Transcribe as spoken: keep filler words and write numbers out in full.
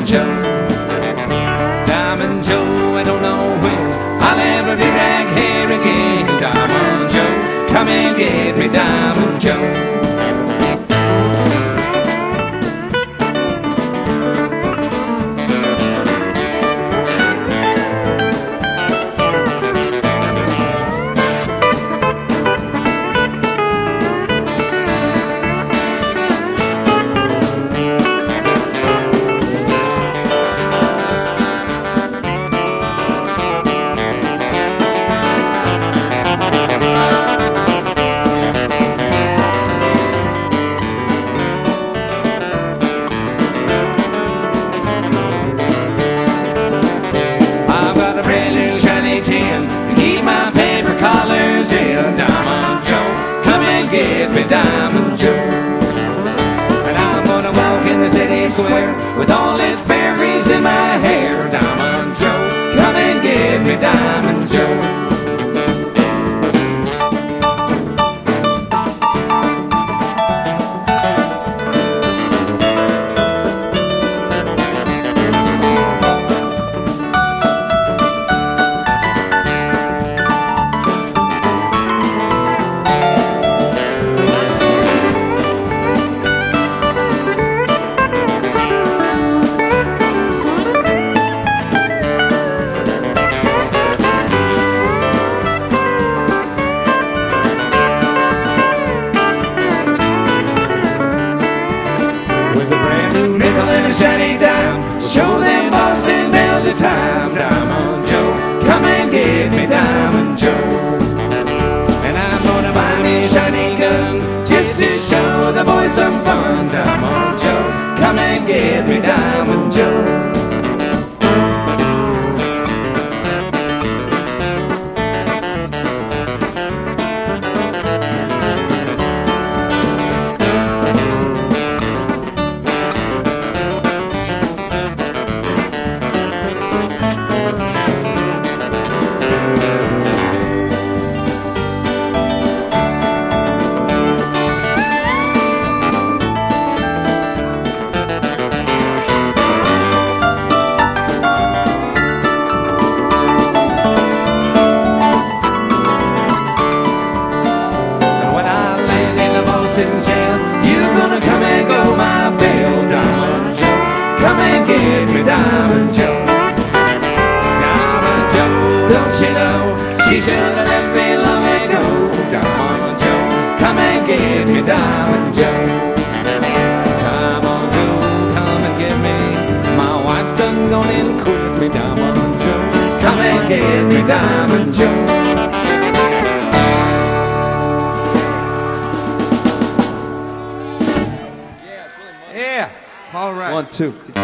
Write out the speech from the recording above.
Diamond Joe. Diamond Joe, I don't know when I'll ever be back here again. Diamond Joe, come and get me, Diamond Joe. Diamond Joe. And I'm gonna walk in the city square with all his berries in my hair. Diamond Joe, come and get me, Diamond Joe. Shiny dime, show them Boston bells a time. Diamond Joe, come and get me, Diamond Joe. And I'm gonna buy me a shiny gun just to show the boys some fun. Diamond Joe, come and get me, Diamond Joe. Diamond Joe, Diamond Joe, don't you know she should have left me long ago. Diamond Joe, come and get me, Diamond Joe. Come on Joe, come and get me. My wife's done gone and quit me. Diamond Joe, come and get me, Diamond Joe. Yeah, all right. One, two.